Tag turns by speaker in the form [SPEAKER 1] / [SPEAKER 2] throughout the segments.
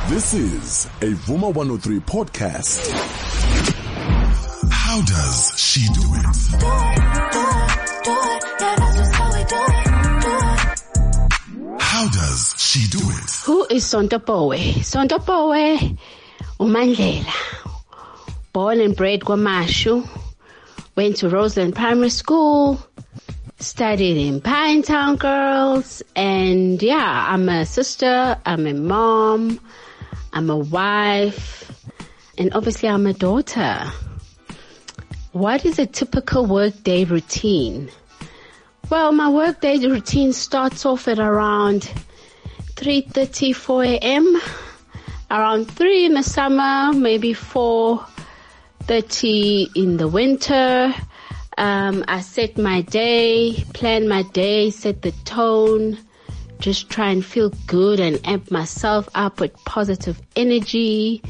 [SPEAKER 1] This is a Vuma 103 podcast. How does she do it? How does she do it?
[SPEAKER 2] Who is Sontopowe? Sontopowe Umandlela. Born and bred KwaMashu. Went to Roseland Primary School. Studied in Pinetown Girls. And yeah, I'm a sister. I'm a mom. I'm a wife. And obviously I'm a daughter. What is a typical workday routine? Well, my workday routine starts off at around 3:30, 4 a.m. Around 3 in the summer, maybe 4:30 in the winter. I set my day, plan my day, set the tone, just try and feel good and amp myself up with positive energy.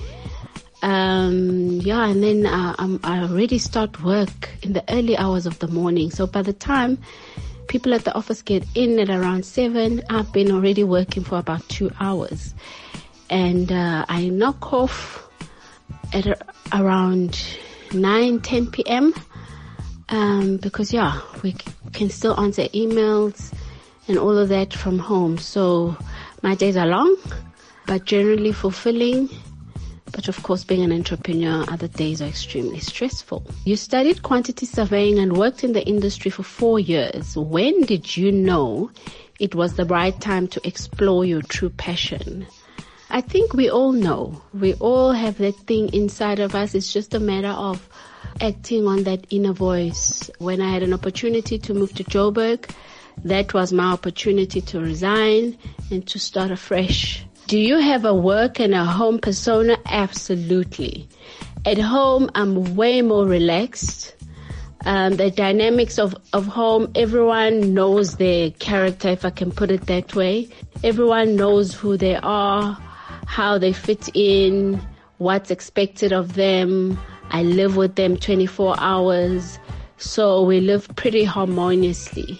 [SPEAKER 2] And then I already start work in the early hours of the morning. So by the time people at the office get in at around 7, I've been already working for about 2 hours. And I knock off at around 9, 10 p.m. Because we can still answer emails and all of that from home. So my days are long, but generally fulfilling. But of course, being an entrepreneur, other days are extremely stressful. You studied quantity surveying and worked in the industry for 4 years. When did you know it was the right time to explore your true passion? I think we all know. We all have that thing inside of us. It's just a matter of acting on that inner voice. When I had an opportunity to move to Joburg, that was my opportunity to resign and to start afresh. Do you have a work and a home persona? Absolutely. At home, I'm way more relaxed. The dynamics of home, everyone knows their character, if I can put it that way. Everyone knows who they are, how they fit in, what's expected of them. I live with them 24 hours, so we live pretty harmoniously.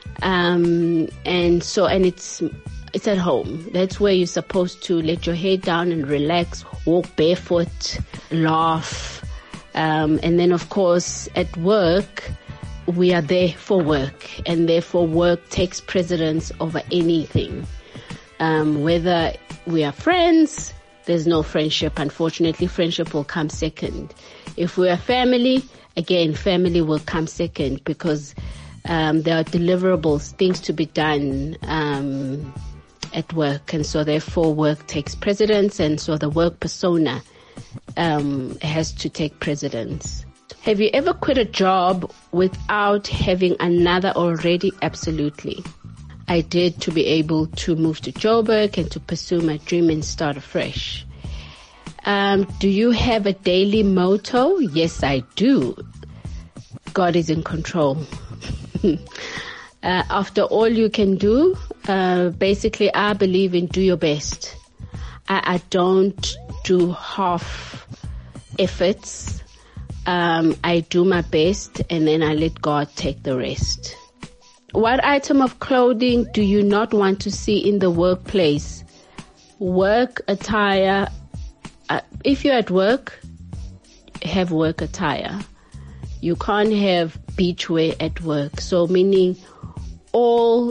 [SPEAKER 2] And it's at home. That's where you're supposed to let your head down and relax, walk barefoot, laugh. And then, of course, at work, we are there for work. And therefore, work takes precedence over anything. Whether we are friends, there's no friendship. Unfortunately, friendship will come second. If we are family, again, family will come second because there are deliverables, things to be done at work, and so therefore work takes precedence, and so the work persona has to take precedence. Have you ever quit a job without having another already? Absolutely. I did, to be able to move to Joburg and to pursue my dream and start afresh. Do you have a daily motto? Yes, I do. God is in control. After all you can do, basically I believe in do your best. I don't do half efforts. I do my best and then I let God take the rest. What item of clothing do you not want to see in the workplace? Work attire. If you're at work, have work attire. You can't have beach wear at work. So meaning all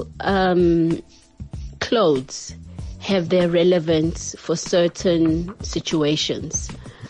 [SPEAKER 2] clothes have their relevance for certain situations.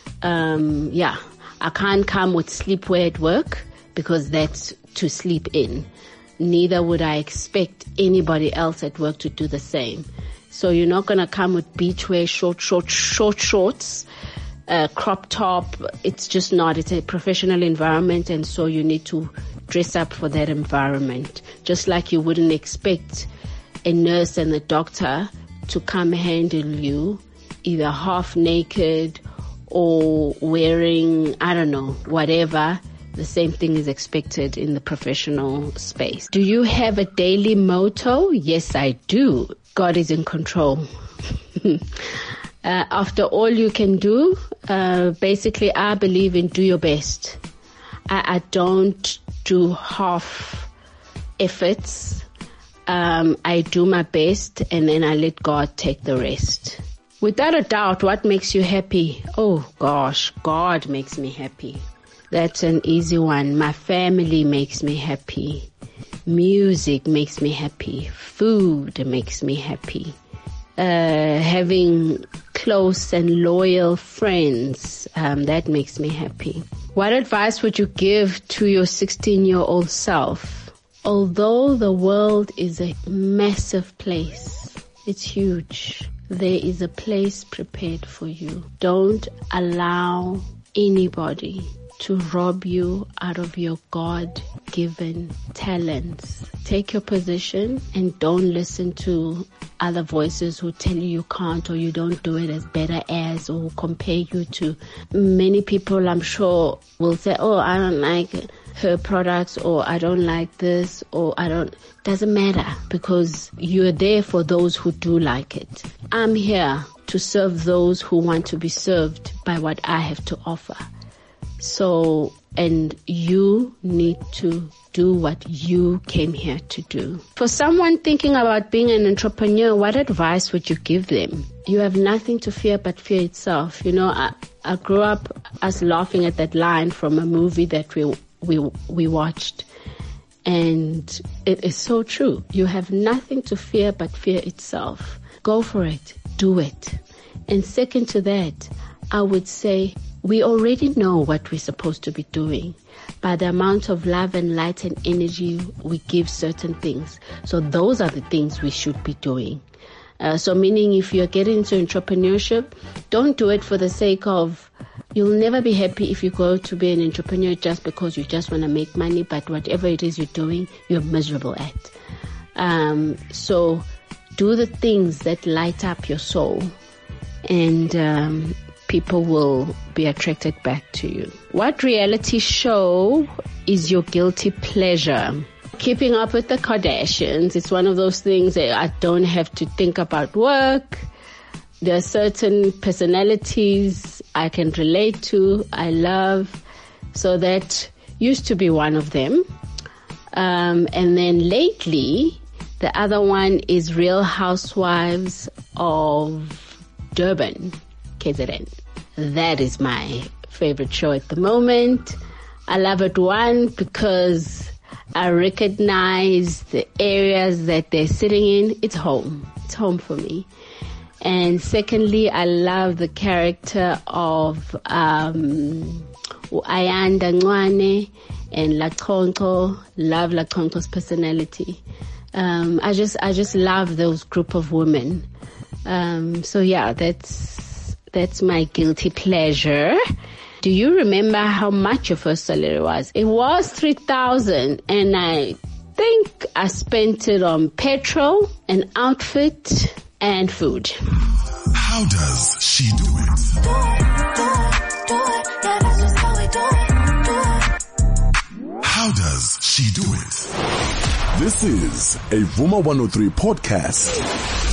[SPEAKER 2] I can't come with sleepwear at work because that's to sleep in. Neither would I expect anybody else at work to do the same. So you're not going to come with beachwear, short shorts, crop top. It's just not. It's a professional environment, and so you need to dress up for that environment. Just like you wouldn't expect a nurse and a doctor to come handle you either half naked or wearing, I don't know, whatever. The same thing is expected in the professional space. Do you have a daily motto? Yes, I do. God is in control. After all you can do, basically I believe in do your best. I don't do half efforts. I do my best and then I let God take the rest. Without a doubt, what makes you happy? Oh gosh, God makes me happy. That's an easy one. My family makes me happy. Music makes me happy. Food makes me happy. Having close and loyal friends, that makes me happy. What advice would you give to your 16-year-old self? Although the world is a massive place, it's huge. There is a place prepared for you. Don't allow anybody to rob you out of your God-given talents. Take your position and don't listen to other voices who tell you can't or you don't do it as better as or compare you to. Many people, I'm sure, will say, oh, I don't like her products or I don't like this or I don't. Doesn't matter because you're there for those who do like it. I'm here to serve those who want to be served by what I have to offer. So, and you need to do what you came here to do. For someone thinking about being an entrepreneur, what advice would you give them? You have nothing to fear but fear itself. You know, I grew up us laughing at that line from a movie that we watched. And it is so true. You have nothing to fear but fear itself. Go for it. Do it. And second to that, I would say, we already know what we're supposed to be doing by the amount of love and light and energy we give certain things. So those are the things we should be doing. So meaning if you're getting into entrepreneurship, don't do it for the sake of, you'll never be happy if you go to be an entrepreneur just because you just want to make money, but whatever it is you're doing, you're miserable at. So do the things that light up your soul and people will be attracted back to you. What reality show is your guilty pleasure? Keeping Up with the Kardashians. It's one of those things that I don't have to think about work. There are certain personalities I can relate to, I love. So that used to be one of them. And then lately, the other one is Real Housewives of Durban, KZN. That is my favorite show at the moment. I love it, one, because I recognize the areas that they're sitting in. It's home. It's home for me. And secondly, I love the character of Ayanda Ncwane and Lachonko. Love Lachonko's personality. I just love those group of women. So yeah, that's my guilty pleasure. Do you remember how much your first salary was? It was 3,000, and I think I spent it on petrol, an outfit, and food.
[SPEAKER 1] How does she do it? How does she do it? This is a Vuma 103 podcast.